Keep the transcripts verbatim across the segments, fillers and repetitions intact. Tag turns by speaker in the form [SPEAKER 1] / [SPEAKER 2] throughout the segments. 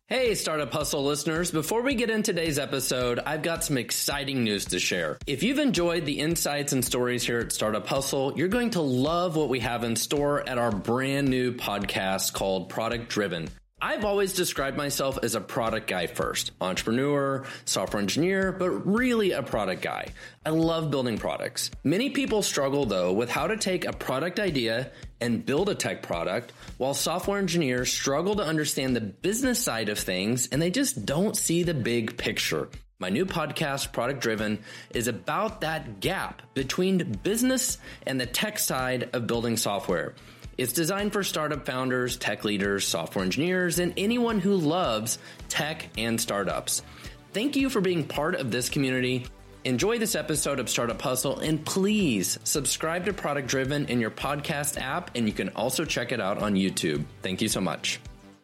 [SPEAKER 1] Hey, Startup Hustle listeners. Before we get into today's episode, I've got some exciting news to share. If you've enjoyed the insights and stories here at Startup Hustle, you're going to love what we have in store at our brand new podcast called Product Driven. I've always described myself as a product guy first, entrepreneur, software engineer, but really a product guy. I love building products. Many people struggle though with how to take a product idea and build a tech product, while software engineers struggle to understand the business side of things and they just don't see the big picture. My new podcast, Product Driven, is about that gap between business and the tech side of building software. It's designed for startup founders, tech leaders, software engineers, and anyone who loves tech and startups. Thank you for being part of this community. Enjoy this episode of Startup Hustle, and please subscribe to Product Driven in your podcast app, and you can also check it out on YouTube. Thank you so much.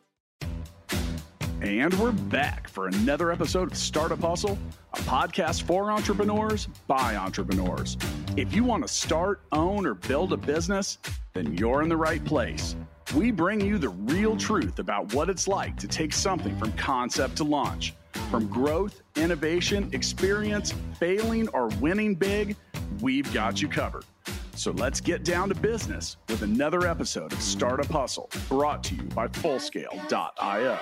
[SPEAKER 2] And we're back for another episode of Startup Hustle, a podcast for entrepreneurs by entrepreneurs. If you want to start, own, or build a business, then you're in the right place. We bring you the real truth about what it's like to take something from concept to launch. From growth, innovation, experience, failing, or winning big, we've got you covered. So let's get down to business with another episode of Startup Hustle, brought to you by Fullscale dot io.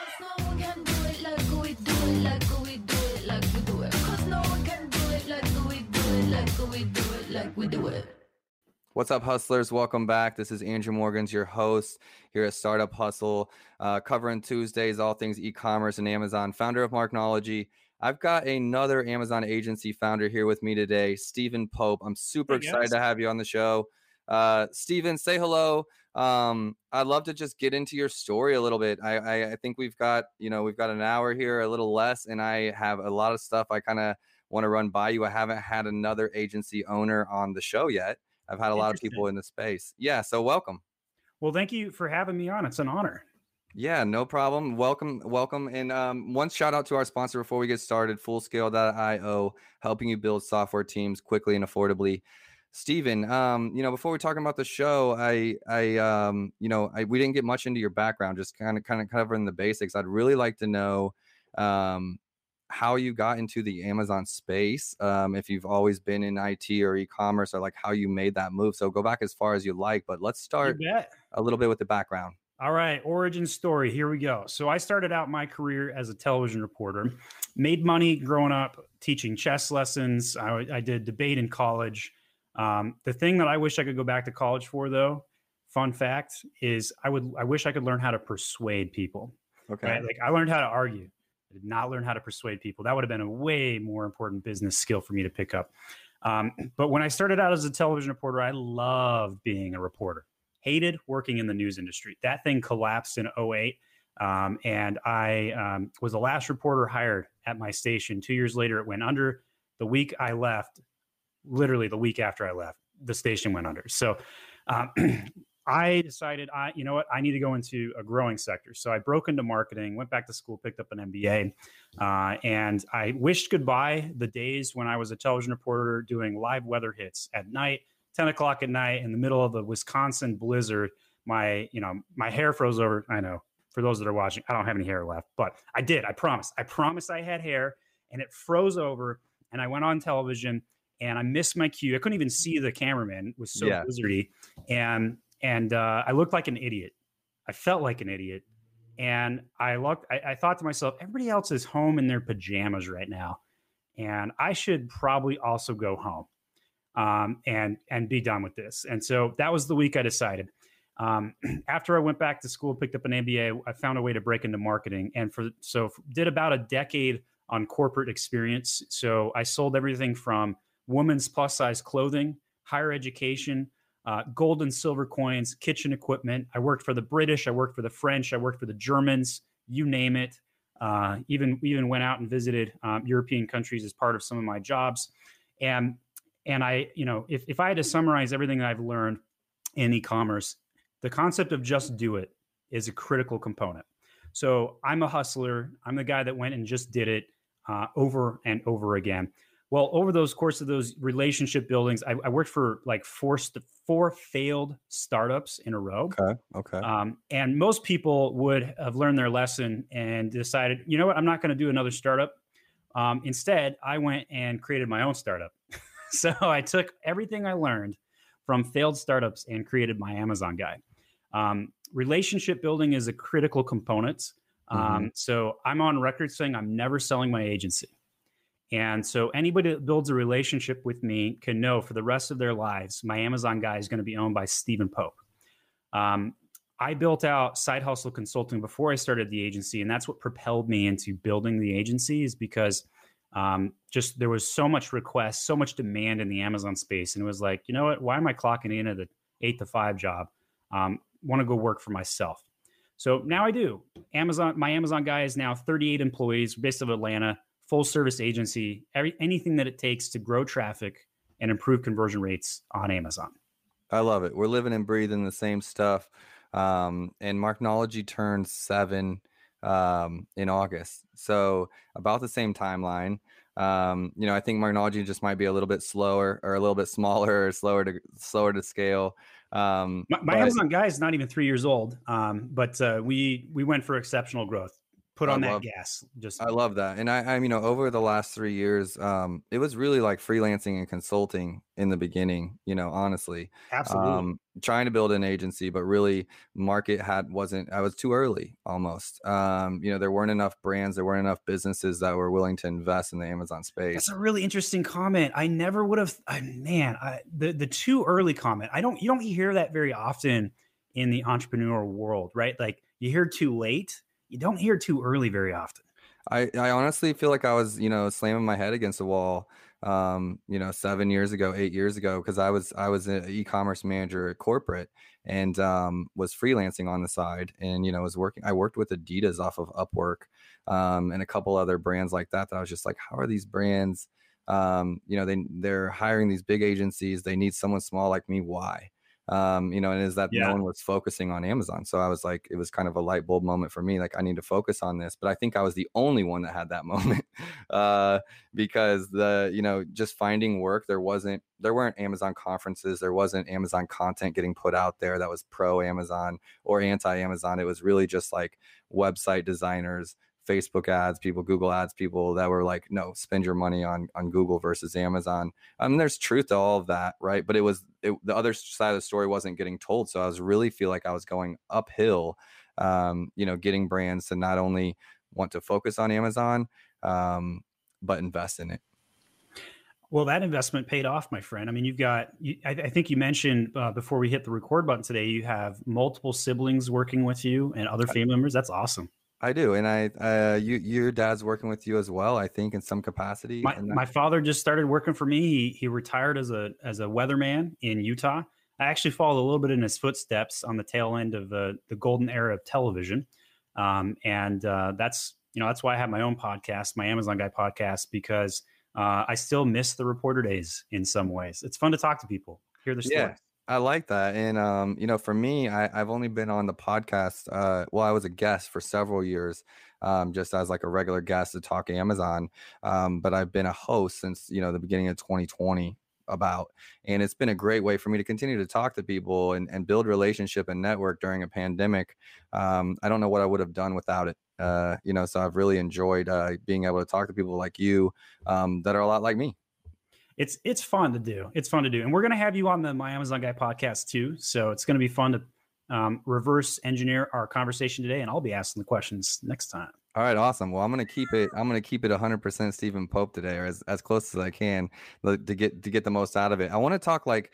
[SPEAKER 3] What's up, hustlers? Welcome back. This is Andrew Morgans, your host here at Startup Hustle, uh, covering Tuesdays, all things e-commerce and Amazon, founder of Marknology. I've got another Amazon agency founder here with me today, Stephen Pope. I'm super hey, excited to have you on the show. Uh, Stephen, say hello. Um, I'd love to just get into your story a little bit. I, I, I think we've got, you know, we've got an hour here, a little less, and I have a lot of stuff I kind of want to run by you. I haven't had another agency owner on the show yet. I've had a lot of people in the space. Yeah, so welcome.
[SPEAKER 4] Well, thank you for having me on. It's an honor.
[SPEAKER 3] Yeah, no problem. Welcome, welcome. And um, one shout out to our sponsor before we get started, Fullscale dot io, helping you build software teams quickly and affordably. Stephen, um, you know, before we talk about the show, I, I, um, you know, I, we didn't get much into your background, just kind of, kind of covering the basics. I'd really like to know, um, how you got into the Amazon space, um, if you've always been in I T or e-commerce, or like how you made that move. So go back as far as you like, but let's start a little bit with the background.
[SPEAKER 4] All right. Origin story. Here we go. So I started out my career as a television reporter, made money growing up teaching chess lessons. I, I did debate in college. Um, the thing that I wish I could go back to college for, though, fun fact, is I would, I wish I could learn how to persuade people.
[SPEAKER 3] Okay.
[SPEAKER 4] Right? Like I learned how to argue. I did not learn how to persuade people. That would have been a way more important business skill for me to pick up. Um, but when I started out as a television reporter, I loved being a reporter. Hated working in the news industry. That thing collapsed in oh eight. Um, and I um, was the last reporter hired at my station. Two years later, it went under. The week I left, literally the week after I left, the station went under. So um, I decided, I, you know what, I need to go into a growing sector. So I broke into marketing, went back to school, picked up an M B A, uh, and I wished goodbye the days when I was a television reporter doing live weather hits at night, ten o'clock at night in the middle of the Wisconsin blizzard. My, you know, my hair froze over. I know for those that are watching, I don't have any hair left, but I did. I promised. I promised I had hair, and it froze over, and I went on television, and I missed my cue. I couldn't even see the cameraman. It was so yeah. blizzardy, and And uh, I looked like an idiot. I felt like an idiot. And I looked, I, I thought to myself, everybody else is home in their pajamas right now. And I should probably also go home um, and, and be done with this. And so that was the week I decided. Um, after I went back to school, picked up an M B A, I found a way to break into marketing. And for so did about a decade on corporate experience. So I sold everything from women's plus size clothing, higher education, Uh, gold and silver coins, kitchen equipment. I worked for the British. I worked for the French. I worked for the Germans, you name it. Uh, even even went out and visited um, European countries as part of some of my jobs. And and I, you know, if, if I had to summarize everything that I've learned in e-commerce, the concept of just do it is a critical component. So I'm a hustler. I'm the guy that went and just did it uh, over and over again. Well, over those course of those relationship buildings, I, I worked for like four, st- four failed startups in a row.
[SPEAKER 3] Okay. Okay.
[SPEAKER 4] Um, and most people would have learned their lesson and decided, you know what, I'm not going to do another startup. Um, instead, I went and created my own startup. So I took everything I learned from failed startups and created my Amazon guy. Um, relationship building is a critical component. Um,
[SPEAKER 3] Mm-hmm.
[SPEAKER 4] So I'm on record saying I'm never selling my agency. And so anybody that builds a relationship with me can know for the rest of their lives, my Amazon guy is going to be owned by Stephen Pope. Um, I built out Side Hustle Consulting before I started the agency, and that's what propelled me into building the agency, is because um, just there was so much request, so much demand in the Amazon space. And it was like, you know what, why am I clocking in at an eight to five job? Um, want to go work for myself. So now I do. Amazon, my Amazon guy is now thirty-eight employees based out of Atlanta, full service agency, every, anything that it takes to grow traffic and improve conversion rates on Amazon.
[SPEAKER 3] I love it. We're living and breathing the same stuff. Um, and Marknology turned seven um, in August. So about the same timeline. Um, you know, I think Marknology just might be a little bit slower or a little bit smaller or slower to slower to scale. Um,
[SPEAKER 4] my my
[SPEAKER 3] but
[SPEAKER 4] Amazon guy is not even three years old, um, but uh, we we went for exceptional growth. Put
[SPEAKER 3] I
[SPEAKER 4] on that
[SPEAKER 3] love
[SPEAKER 4] gas. Just
[SPEAKER 3] I love that. And I, I, you know, over the last three years, um, it was really like freelancing and consulting in the beginning, you know, honestly,
[SPEAKER 4] absolutely.
[SPEAKER 3] um, trying to build an agency, but really market had, wasn't, I was too early almost. Um, you know, there weren't enough brands, there weren't enough businesses that were willing to invest in the Amazon space.
[SPEAKER 4] That's a really interesting comment. I never would have, I, man, I, the, the too early comment. I don't, you don't hear that very often in the entrepreneurial world, right? Like you hear too late. You don't hear too early very often.
[SPEAKER 3] I, I honestly feel like I was, you know, slamming my head against the wall, um, you know, seven years ago, eight years ago, because I was I was an e-commerce manager at corporate and um, was freelancing on the side, and you know, was working. I worked with Adidas off of Upwork um, and a couple other brands like that. That I was just like, how are these brands? Um, you know, they they're hiring these big agencies. They need someone small like me. Why? Um, you know, and is that
[SPEAKER 4] Yeah.
[SPEAKER 3] no one was focusing on Amazon. So I was like, it was kind of a light bulb moment for me. Like, I need to focus on this. But I think I was the only one that had that moment uh, because the, you know, just finding work, there wasn't, there weren't Amazon conferences. There wasn't Amazon content getting put out there that was pro Amazon or anti Amazon. It was really just like website designers, Facebook ads, people, Google ads, people that were like, no, spend your money on on Google versus Amazon. I mean, there's truth to all of that, right? But it was it, the other side of the story wasn't getting told. So I was really feel like I was going uphill, um, you know, getting brands to not only want to focus on Amazon, um, but invest in it.
[SPEAKER 4] Well, that investment paid off, my friend. I mean, you've got, you, I, I think you mentioned uh, before we hit the record button today, you have multiple siblings working with you and other family members. That's awesome.
[SPEAKER 3] I do, and I, uh, you, your dad's working with you as well, I think, in some capacity.
[SPEAKER 4] My,
[SPEAKER 3] and that-
[SPEAKER 4] my father just started working for me. He, he retired as a as a weatherman in Utah. I actually followed a little bit in his footsteps on the tail end of the the golden era of television, um, and uh, that's you know that's why I have my own podcast, my Amazon Guy podcast, because uh, I still miss the reporter days in some ways. It's fun to talk to people, hear their stories.
[SPEAKER 3] Yeah. I like that. And, um, you know, for me, I, I've only been on the podcast. Uh, well, I was a guest for several years, um, just as like a regular guest to talk Amazon. Um, but I've been a host since, you know, the beginning of twenty twenty about, and it's been a great way for me to continue to talk to people and, and build relationship and network during a pandemic. Um, I don't know what I would have done without it. Uh, you know, so I've really enjoyed uh, being able to talk to people like you um, that are a lot like me.
[SPEAKER 4] It's it's fun to do. It's fun to do. And we're going to have you on the My Amazon Guy podcast too. So it's going to be fun to um, reverse engineer our conversation today. And I'll be asking the questions next time.
[SPEAKER 3] All right, awesome. Well, I'm gonna keep it. I'm gonna keep it one hundred percent Stephen Pope today, or as, as close as I can, like, to get to get the most out of it. I want to talk like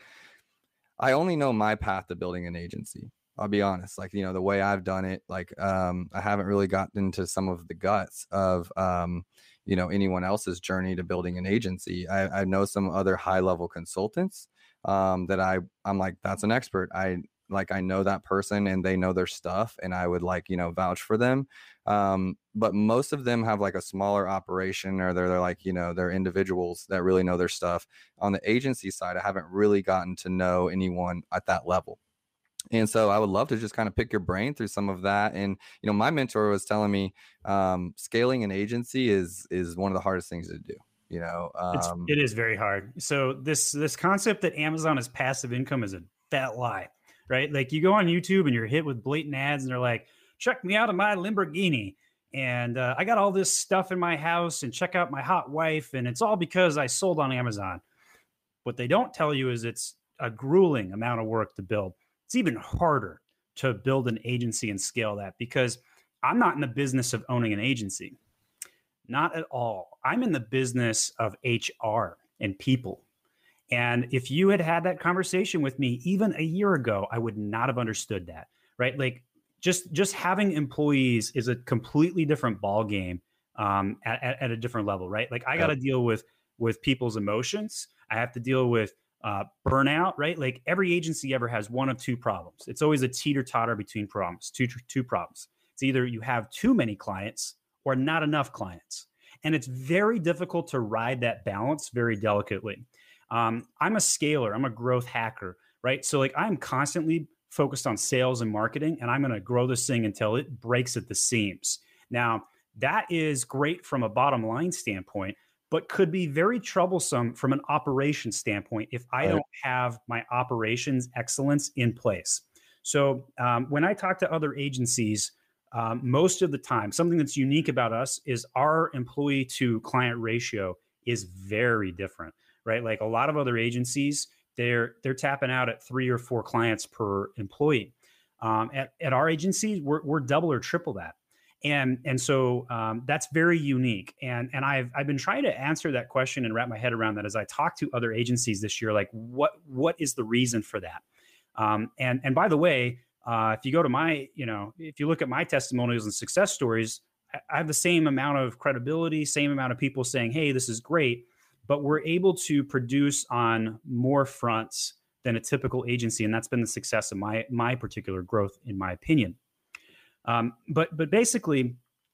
[SPEAKER 3] I only know my path to building an agency. I'll be honest, like you know the way I've done it. Like um, I haven't really gotten into some of the guts of um, you know anyone else's journey to building an agency. I, I know some other high level consultants um, that I I'm like that's an expert. I like I know that person and they know their stuff, and I would like you know vouch for them. Um, but most of them have like a smaller operation, or they're, they're like, you know, they're individuals that really know their stuff. On the agency side, I haven't really gotten to know anyone at that level. And so I would love to just kind of pick your brain through some of that. And, you know, my mentor was telling me um, scaling an agency is, is one of the hardest things to do. You know,
[SPEAKER 4] It's,
[SPEAKER 3] um,
[SPEAKER 4] it is very hard. So this this concept that Amazon is passive income is a fat lie, right? Like you go on YouTube and you're hit with blatant ads and they're like, check me out in my Lamborghini. And uh, I got all this stuff in my house and check out my hot wife. And it's all because I sold on Amazon. What they don't tell you is it's a grueling amount of work to build. It's even harder to build an agency and scale that, because I'm not in the business of owning an agency. Not at all. I'm in the business of H R and people. And if you had had that conversation with me even a year ago, I would not have understood that, right? Like just, just having employees is a completely different ball game um, at, at, at a different level, right? Like I got to deal with, with people's emotions. I have to deal with uh, burnout, right? Like every agency ever has one of two problems. It's always a teeter totter between problems, two, two problems. It's either you have too many clients or not enough clients. And it's very difficult to ride that balance very delicately. Um, I'm a scaler. I'm a growth hacker, right? So like I'm constantly focused on sales and marketing, and I'm going to grow this thing until it breaks at the seams. Now, that is great from a bottom line standpoint, but could be very troublesome from an operations standpoint if I right. don't have my operations excellence in place. So um, when I talk to other agencies, Um, most of the time, something that's unique about us is our employee to client ratio is very different, right? Like a lot of other agencies, they're they're tapping out at three or four clients per employee. Um, at, at our agency, we're, we're double or triple that. And, and so um, that's very unique. And, and I've, I've been trying to answer that question and wrap my head around that as I talk to other agencies this year, like what, what is the reason for that? Um, and, and by the way, Uh, if you go to my, you know, if you look at my testimonials and success stories, I have the same amount of credibility, same amount of people saying, hey, this is great, but we're able to produce on more fronts than a typical agency. And that's been the success of my, my particular growth, in my opinion. Um, but, but basically,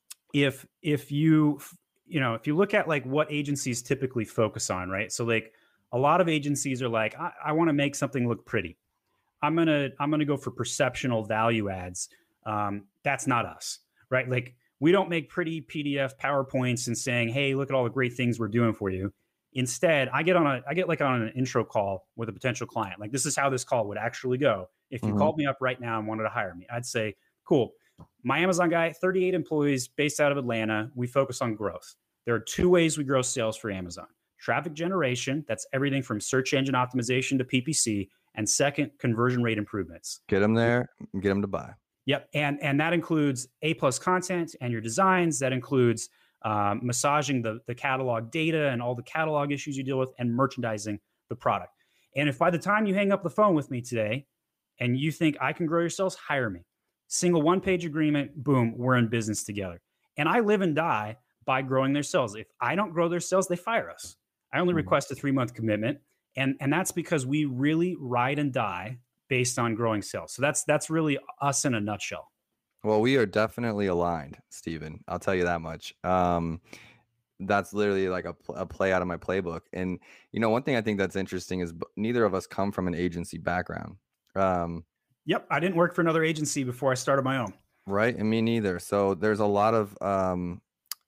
[SPEAKER 4] if, if you, you know, if you look at like what agencies typically focus on, right? So like a lot of agencies are like, I, I want to make something look pretty. I'm going to, I'm going to go for perceptional value adds. Um, that's not us, right? Like we don't make pretty P D F PowerPoints and saying, hey, look at all the great things we're doing for you. Instead, I get on a, I get like on an intro call with a potential client. Like this is how this call would actually go. If you mm-hmm. called me up right now and wanted to hire me, I'd say, cool. My Amazon guy, thirty-eight employees based out of Atlanta. We focus on growth. There are two ways we grow sales for Amazon. Traffic generation. That's everything from search engine optimization to P P C. And second, conversion rate improvements.
[SPEAKER 3] Get them there, get them to buy.
[SPEAKER 4] Yep. And, and that includes A plus content and your designs. That includes um, massaging the, the catalog data and all the catalog issues you deal with and merchandising the product. And if by the time you hang up the phone with me today and you think I can grow your sales, hire me. Single one-page agreement, boom, we're in business together. And I live and die by growing their sales. If I don't grow their sales, they fire us. I only mm-hmm. request a three-month commitment. And, and that's because we really ride and die based on growing sales. So that's that's really us in a nutshell.
[SPEAKER 3] Well, we are definitely aligned, Stephen. I'll tell you that much. Um, that's literally like a, a play out of my playbook. And, you know, one thing I think that's interesting is neither of us come from an agency background. Um,
[SPEAKER 4] yep. I didn't work for another agency before I started my own.
[SPEAKER 3] Right. And me neither. So there's a lot of um,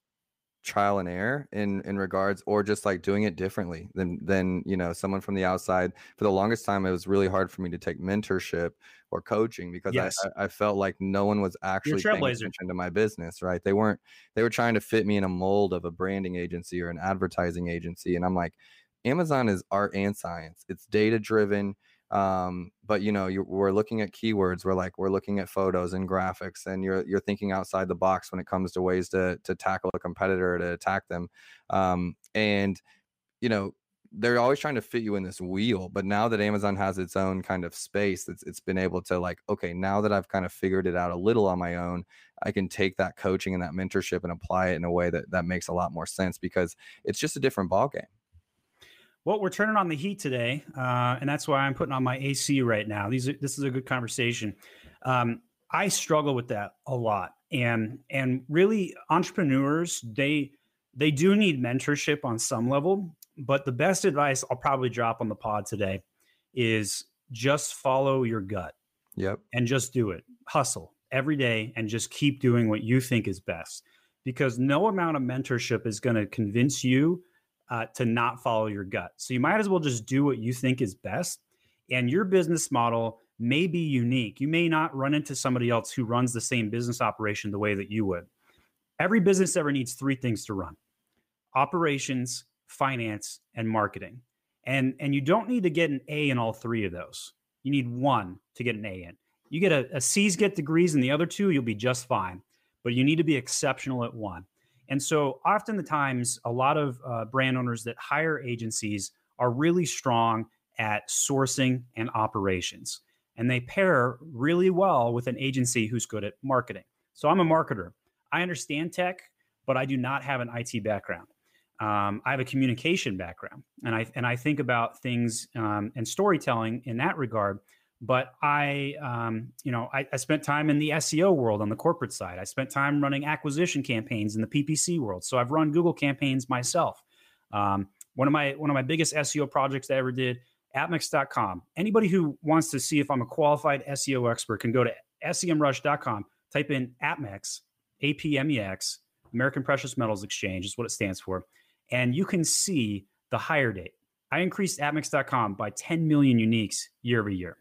[SPEAKER 3] trial and error in in regards, or just like doing it differently than than you know someone from the outside. For the longest time, it was really hard for me to take mentorship or coaching because yes. I, I felt like no one was actually paying attention to my business. Right? They weren't. They were trying to fit me in a mold of a branding agency or an advertising agency, and I'm like, Amazon is art and science. It's data driven. Um, but you know, you, we're looking at keywords. We're like, we're looking at photos and graphics, and you're, you're thinking outside the box when it comes to ways to, to tackle a competitor, to attack them. Um, and, you know, they're always trying to fit you in this wheel, but now that Amazon has its own kind of space, it's, it's been able to like, okay, now that I've kind of figured it out a little on my own, I can take that coaching and that mentorship and apply it in a way that, that makes a lot more sense, because it's just a different ballgame.
[SPEAKER 4] Well, we're turning on the heat today, uh, and that's why I'm putting on my A C right now. These are, this is a good conversation. Um, I struggle with that a lot, and and really, entrepreneurs they they do need mentorship on some level. But the best advice I'll probably drop on the pod today is just follow your gut.
[SPEAKER 3] Yep,
[SPEAKER 4] and just do it. Hustle every day, and just keep doing what you think is best. Because no amount of mentorship is going to convince you uh, to not follow your gut. So you might as well just do what you think is best. And your business model may be unique. You may not run into somebody else who runs the same business operation the way that you would. Every business ever needs three things to run: operations, finance, and marketing. And, and you don't need to get an A in all three of those. You need one to get an A in. You get a, a C's get degrees in the other two, you'll be just fine. But you need to be exceptional at one. And so often the times, a lot of uh, brand owners that hire agencies are really strong at sourcing and operations. And they pair really well with an agency who's good at marketing. So I'm a marketer. I understand tech, but I do not have an I T background. Um, I have a communication background, and I and I think about things um, and storytelling in that regard. But I, um, you know, I, I spent time in the S E O world on the corporate side. I spent time running acquisition campaigns in the P P C world. So I've run Google campaigns myself. Um, one of my one of my biggest S E O projects I ever did, Apmex dot com. Anybody who wants to see if I'm a qualified S E O expert can go to S E M rush dot com, type in Apmex, A P M E X, American Precious Metals Exchange is what it stands for. And you can see the hire date. I increased Apmex dot com by ten million uniques year over year.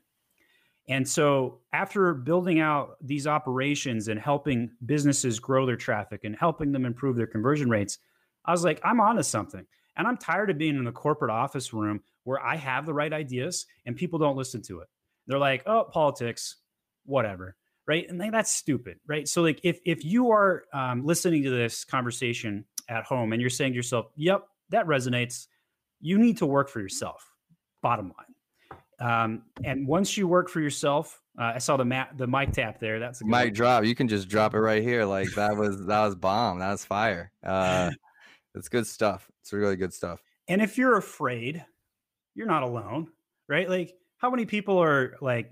[SPEAKER 4] And so after building out these operations and helping businesses grow their traffic and helping them improve their conversion rates, I was like, I'm onto something. And I'm tired of being in the corporate office room where I have the right ideas and people don't listen to it. They're like, oh, politics, whatever. Right. And that's stupid. Right. So like if if you are um, listening to this conversation at home and you're saying to yourself, yep, that resonates, you need to work for yourself. Bottom line. Um, and once you work for yourself, uh, I saw the ma- the mic tap there. That's a good
[SPEAKER 3] mic
[SPEAKER 4] one.
[SPEAKER 3] drop. You can just drop it right here. Like that was that was bomb. That was fire. Uh, it's good stuff. It's really good stuff.
[SPEAKER 4] And if you're afraid, you're not alone, right? Like how many people are like,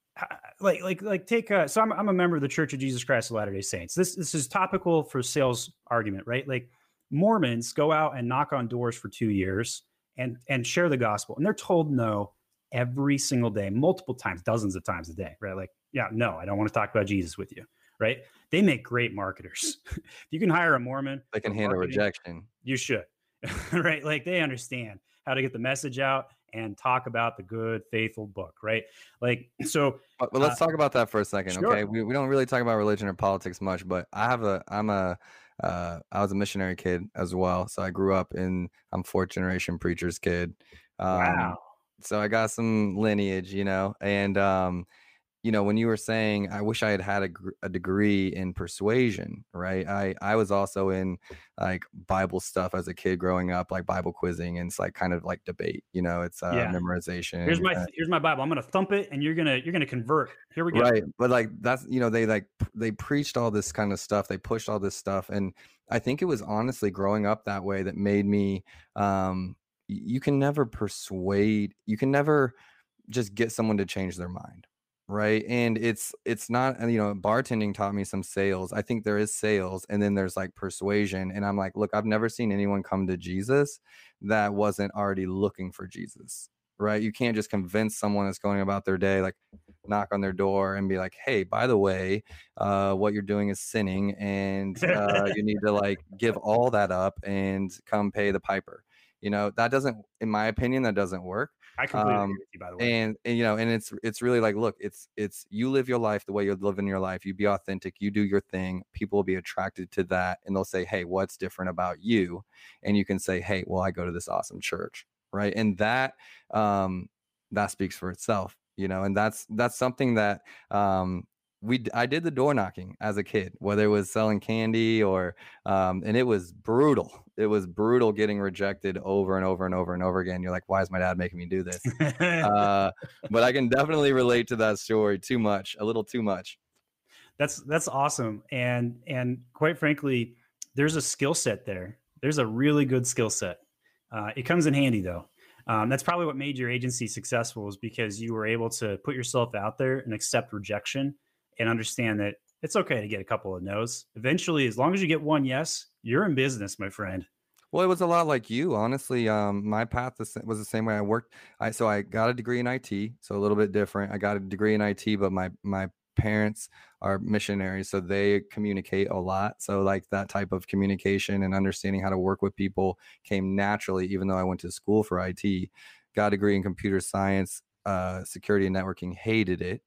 [SPEAKER 4] like, like, like take a, so I'm, I'm a member of the Church of Jesus Christ of Latter-day Saints. This, this is topical for sales argument, right? Like Mormons go out and knock on doors for two years and, and share the gospel. And they're told no every single day, multiple times, dozens of times a day, right? Like, yeah, no, I don't want to talk about Jesus with you, right? They make great marketers. If you can hire a Mormon,
[SPEAKER 3] they can handle rejection.
[SPEAKER 4] You should, right? Like they understand how to get the message out and talk about the good, faithful book, right? Like, so.
[SPEAKER 3] But, but let's uh, talk about that for a second,
[SPEAKER 4] sure.
[SPEAKER 3] okay? We we don't really talk about religion or politics much, but I have a, I'm a, uh, I was a missionary kid as well. So I grew up in, I'm fourth generation preacher's kid. Um,
[SPEAKER 4] wow.
[SPEAKER 3] So I got some lineage, you know, and, um, you know, when you were saying, I wish I had had a, a degree in persuasion, right? I, I was also in like Bible stuff as a kid growing up, like Bible quizzing, and it's like kind of like debate, you know, it's uh, yeah. memorization.
[SPEAKER 4] Here's my,
[SPEAKER 3] uh,
[SPEAKER 4] here's my Bible. I'm going to thump it and you're going to, you're going to convert. Here we go.
[SPEAKER 3] Right. But like, that's, you know, they like, they preached all this kind of stuff. They pushed all this stuff. And I think it was honestly growing up that way that made me, um, you can never persuade, you can never just get someone to change their mind. Right. And it's, it's not, you know, bartending taught me some sales. I think there is sales and then there's like persuasion. And I'm like, look, I've never seen anyone come to Jesus that wasn't already looking for Jesus. Right. You can't just convince someone that's going about their day, like knock on their door and be like, hey, by the way, uh, what you're doing is sinning and uh, you need to like give all that up and come pay the piper. You know, that doesn't, in my opinion, that doesn't work.
[SPEAKER 4] I completely um, agree with you, by the way.
[SPEAKER 3] And, and, you know, and it's, it's really like, look, it's, it's, you live your life the way you're living your life. You be authentic, you do your thing. People will be attracted to that. And they'll say, hey, what's different about you? And you can say, hey, well, I go to this awesome church. Right. And that, um, that speaks for itself, you know, and that's, that's something that, um, we, I did the door knocking as a kid, whether it was selling candy or, um, and it was brutal. It was brutal getting rejected over and over and over and over again. You're like, why is my dad making me do this? uh, but I can definitely relate to that story too much, a little too much.
[SPEAKER 4] That's, that's awesome. And, and quite frankly, there's a skill set there. There's a really good skill set. Uh, it comes in handy though. Um, that's probably what made your agency successful, is because you were able to put yourself out there and accept rejection and understand that it's okay to get a couple of no's. Eventually, as long as you get one yes, you're in business, my friend.
[SPEAKER 3] Well, it was a lot like you, honestly. Um, my path was the same way. I worked. I so I got a degree in I T, so a little bit different. I got a degree in I T, but my my parents are missionaries, so they communicate a lot. So like that type of communication and understanding how to work with people came naturally, even though I went to school for I T, got a degree in computer science, uh, security and networking, hated it.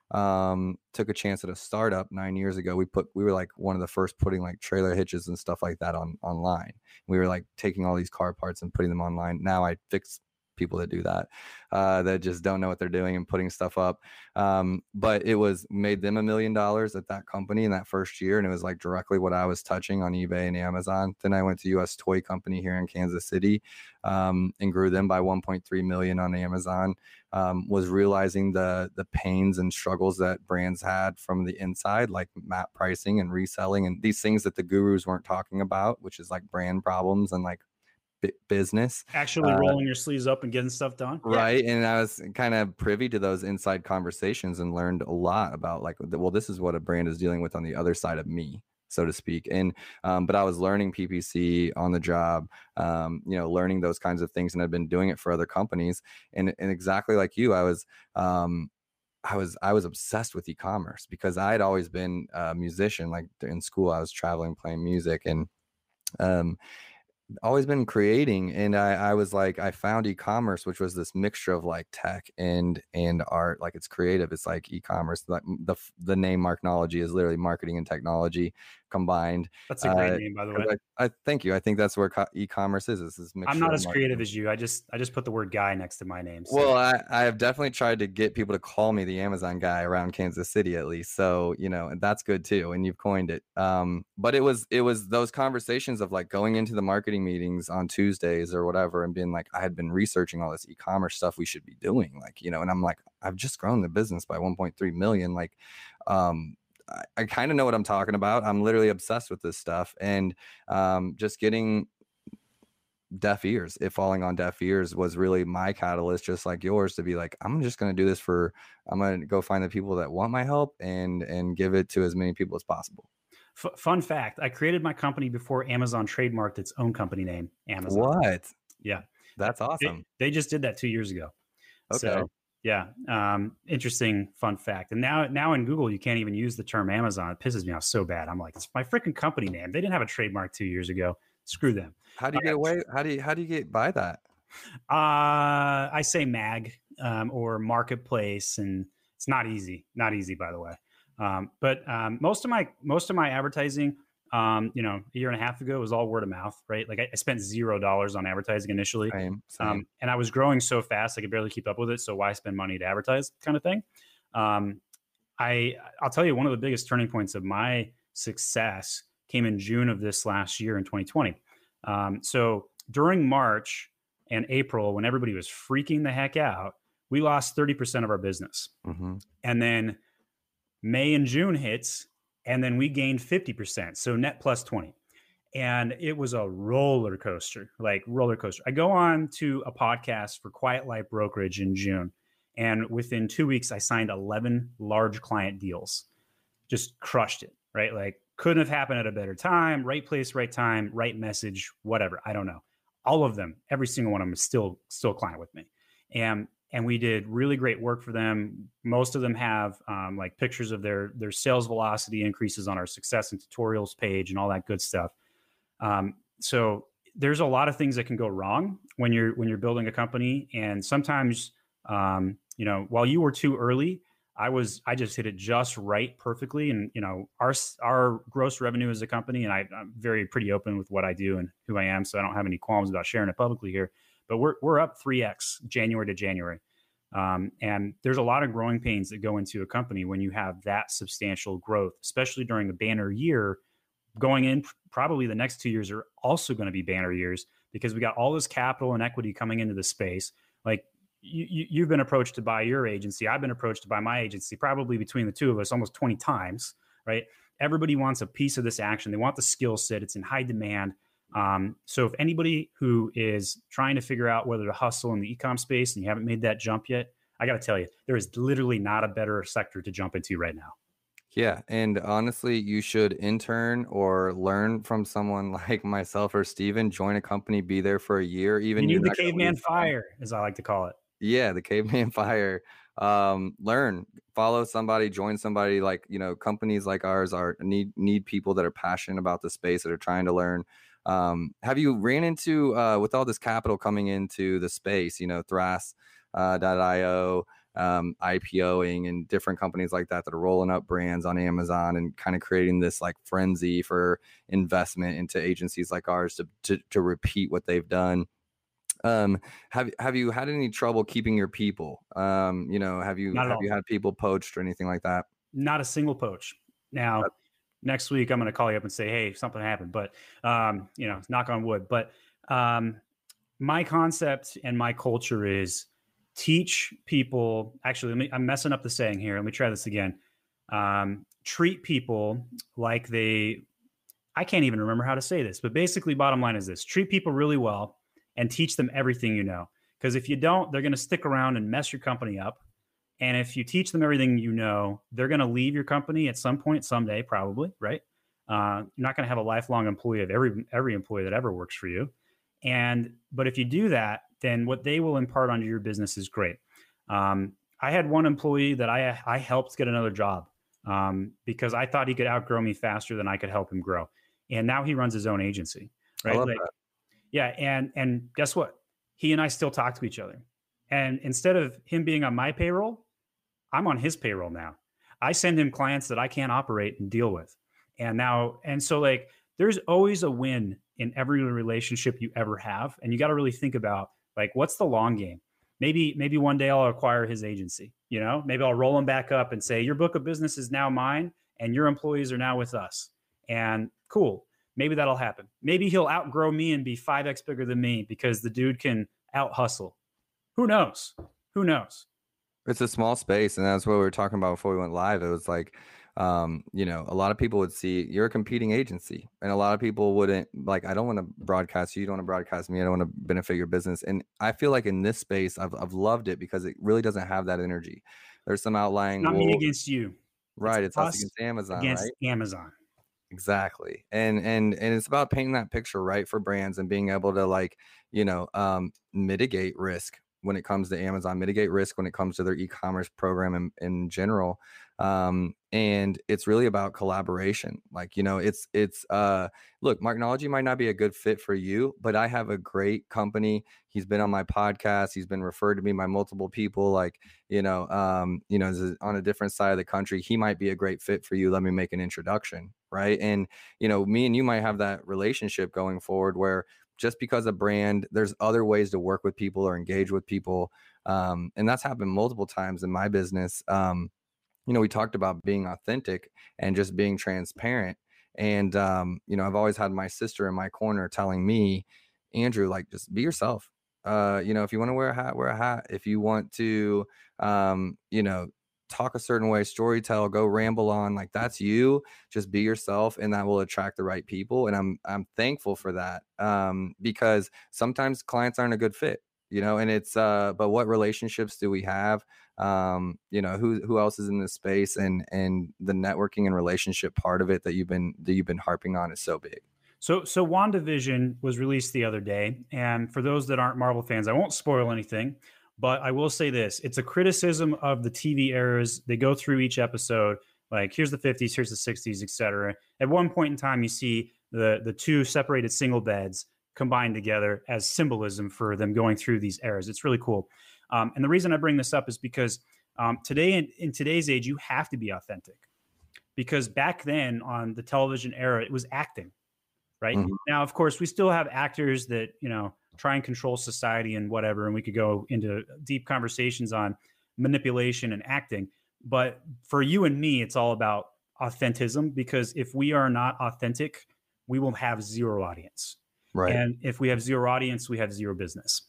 [SPEAKER 3] Um, took a chance at a startup nine years ago. We put, we were like one of the first putting like trailer hitches and stuff like that on online. We were like taking all these car parts and putting them online. Now I fix people that do that, uh, that just don't know what they're doing and putting stuff up. Um, but it was made them a million dollars at that company in that first year. And it was like directly what I was touching on eBay and Amazon. Then I went to U S Toy Company here in Kansas City, um, and grew them by one point three million on Amazon. Um, was realizing the the pains and struggles that brands had from the inside, like map pricing and reselling and these things that the gurus weren't talking about, which is like brand problems and like b- business.
[SPEAKER 4] Actually
[SPEAKER 3] uh,
[SPEAKER 4] rolling your sleeves up and getting stuff done.
[SPEAKER 3] Right. Yeah. And I was kind of privy to those inside conversations and learned a lot about like, well, this is what a brand is dealing with on the other side of me, so to speak. And, um, but I was learning P P C on the job, um, you know, learning those kinds of things. And I've been doing it for other companies. And, and exactly like you, I was, um, I was, I was obsessed with e-commerce because I had always been a musician. Like in school, I was traveling, playing music, and, um, always been creating. And I, I was like, I found e-commerce, which was this mixture of like tech and and art. Like it's creative. It's like e-commerce. Like the the name Marknology is literally marketing and technology combined.
[SPEAKER 4] That's a great
[SPEAKER 3] uh,
[SPEAKER 4] name, by the way.
[SPEAKER 3] I, I thank you. I think that's where co- e-commerce is. Is this
[SPEAKER 4] I'm not as creative as you. I just I just put the word guy next to my name. So.
[SPEAKER 3] Well, I, I have definitely tried to get people to call me the Amazon guy around Kansas City, at least. So, you know, and that's good too. And you've coined it. Um, but it was it was those conversations of like going into the marketing meetings on Tuesdays or whatever and being like, I had been researching all this e-commerce stuff we should be doing. Like, you know, and I'm like, I've just grown the business by one point three million. Like, um, I, I kind of know what I'm talking about. I'm literally obsessed with this stuff. And um, just getting deaf ears, it falling on deaf ears was really my catalyst, just like yours, to be like, I'm just going to do this for, I'm going to go find the people that want my help and, and give it to as many people as possible.
[SPEAKER 4] F- fun fact, I created my company before Amazon trademarked its own company name, Amazon.
[SPEAKER 3] What?
[SPEAKER 4] Yeah.
[SPEAKER 3] That's awesome.
[SPEAKER 4] They, they just did that two years ago.
[SPEAKER 3] Okay.
[SPEAKER 4] So, yeah. Um, interesting fun fact. And now, now in Google, you can't even use the term Amazon. It pisses me off so bad. I'm like, it's my freaking company name. They didn't have a trademark two years ago. Screw them.
[SPEAKER 3] How do you get away? How do you, how do you get by that?
[SPEAKER 4] Uh, I say mag, um, or marketplace, and it's not easy, not easy, by the way. Um, but, um, most of my, most of my advertising, um, you know, a year and a half ago was all word of mouth, right? Like I, I spent zero dollars on advertising initially.
[SPEAKER 3] Same, same.
[SPEAKER 4] Um, and I was growing so fast, I could barely keep up with it. So why spend money to advertise, kind of thing? Um, I, I'll tell you, one of the biggest turning points of my success came in June of this last year in twenty twenty. Um, so during March and April, when everybody was freaking the heck out, we lost thirty percent of our business.
[SPEAKER 3] Mm-hmm.
[SPEAKER 4] And then May and June hits, and then we gained fifty percent. So net plus twenty. And it was a roller coaster, like roller coaster. I go on to a podcast for Quiet Light Brokerage in June. And within two weeks, I signed eleven large client deals. Just crushed it, right? Like couldn't have happened at a better time, right place, right time, right message, whatever. I don't know. All of them, every single one of them is still, still a client with me. And And we did really great work for them. Most of them have um, like pictures of their their sales velocity increases on our success and tutorials page and all that good stuff. Um, so there's a lot of things that can go wrong when you're when you're building a company. And sometimes, um, you know, while you were too early, I was I just hit it just right, perfectly. And you know, our our gross revenue as a company, and I, I'm very pretty open with what I do and who I am, so I don't have any qualms about sharing it publicly here. But we're we're up three X January to January. Um, and there's a lot of growing pains that go into a company when you have that substantial growth, especially during a banner year. Going in, probably the next two years are also going to be banner years because we got all this capital and equity coming into the space. Like you, you, you've been approached to buy your agency. I've been approached to buy my agency, probably between the two of us, almost twenty times, right? Everybody wants a piece of this action. They want the skill set. It's in high demand. Um, so if anybody who is trying to figure out whether to hustle in the e-com space and you haven't made that jump yet, I got to tell you, there is literally not a better sector to jump into right now.
[SPEAKER 3] Yeah. And honestly, you should intern or learn from someone like myself or Steven, join a company, be there for a year. Even
[SPEAKER 4] you need the caveman fire, as I like to call it.
[SPEAKER 3] Yeah, the caveman fire. um, learn, follow somebody, join somebody. Like, you know, companies like ours are need need people that are passionate about the space, that are trying to learn. Um, have you ran into uh, with all this capital coming into the space, you know, Thras uh, .io, um, IPOing, and different companies like that that are rolling up brands on Amazon and kind of creating this like frenzy for investment into agencies like ours to to, to repeat what they've done? Um, have have you had any trouble keeping your people? Um, you know, have you
[SPEAKER 4] Not at
[SPEAKER 3] have
[SPEAKER 4] all.
[SPEAKER 3] you had people poached or anything like that?
[SPEAKER 4] Not a single poach. Now,
[SPEAKER 3] That-
[SPEAKER 4] next week I'm going to call you up and say, hey, something happened, but um, you know, knock on wood. But um, my concept and my culture is teach people. Actually, let me, I'm messing up the saying here. Let me try this again. Um, treat people like they. I can't even remember how to say this, but basically, bottom line is this: treat people really well and teach them everything you know. Because if you don't, they're going to stick around and mess your company up. And if you teach them everything you know, they're going to leave your company at some point, someday, probably, right? Uh, you're not going to have a lifelong employee of every every employee that ever works for you. And but if you do that, then what they will impart onto your business is great. Um, I had one employee that I I helped get another job um, because I thought he could outgrow me faster than I could help him grow. And now he runs his own agency, right?
[SPEAKER 3] I love
[SPEAKER 4] Like,
[SPEAKER 3] that.
[SPEAKER 4] yeah, and and guess what? He and I still talk to each other. And instead of him being on my payroll, I'm on his payroll now. I send him clients that I can't operate and deal with. And now, and so like, there's always a win in every relationship you ever have. And you got to really think about like, what's the long game? Maybe, maybe one day I'll acquire his agency, you know, maybe I'll roll him back up and say, your book of business is now mine and your employees are now with us. And cool. Maybe that'll happen. Maybe he'll outgrow me and be five X bigger than me because the dude can out hustle. Who knows? Who knows?
[SPEAKER 3] It's a small space, and that's what we were talking about before we went live. It was like, um, you know, a lot of people would see you're a competing agency, and a lot of people wouldn't like. I don't want to broadcast you. You don't want to broadcast me. I don't want to benefit your business. And I feel like in this space, I've I've loved it because it really doesn't have that energy. There's some outlying.
[SPEAKER 4] Not me
[SPEAKER 3] wolves-
[SPEAKER 4] against you.
[SPEAKER 3] right? It's,
[SPEAKER 4] It's
[SPEAKER 3] us
[SPEAKER 4] us
[SPEAKER 3] against Amazon,
[SPEAKER 4] against
[SPEAKER 3] right?
[SPEAKER 4] Amazon.
[SPEAKER 3] Exactly. And and and it's about painting that picture right for brands and being able to like, you know, um, mitigate risk when it comes to Amazon, mitigate risk when it comes to their e-commerce program in, in general. Um, and it's really about collaboration. Like, you know, it's, it's, uh, look, Marknology might not be a good fit for you, but I have a great company. He's been on my podcast. He's been referred to me by multiple people, like, you know, um, you know, on a different side of the country. He might be a great fit for you. Let me make an introduction. Right. And, you know, me and you might have that relationship going forward where just because a brand, there's other ways to work with people or engage with people. Um, and that's happened multiple times in my business. Um, you know, we talked about being authentic and just being transparent. And, um, you know, I've always had my sister in my corner telling me, Andrew, like, just be yourself. Uh, you know, if you want to wear a hat, wear a hat. If you want to, um, you know, talk a certain way, storytell, go ramble on, like that's you. Just be yourself, and that will attract the right people. And I'm I'm thankful for that, um, because sometimes clients aren't a good fit, you know. And it's uh, but what relationships do we have? Um, you know, who who else is in this space, and and the networking and relationship part of it that you've been that you've been harping on is so big.
[SPEAKER 4] So, so WandaVision was released the other day, and for those that aren't Marvel fans, I won't spoil anything. But I will say this, it's a criticism of the T V eras. They go through each episode, like here's the fifties, here's the sixties, et cetera. At one point in time, you see the, the two separated single beds combined together as symbolism for them going through these eras. It's really cool. Um, and the reason I bring this up is because um, today, in, in today's age, you have to be authentic. Because back then on the television era, it was acting, right? Mm-hmm. Now, of course, we still have actors that, you know, try and control society and whatever. And we could go into deep conversations on manipulation and acting. But for you and me, it's all about authenticism, because if we are not authentic, we will have zero audience.
[SPEAKER 3] Right.
[SPEAKER 4] And if we have zero audience, we have zero business.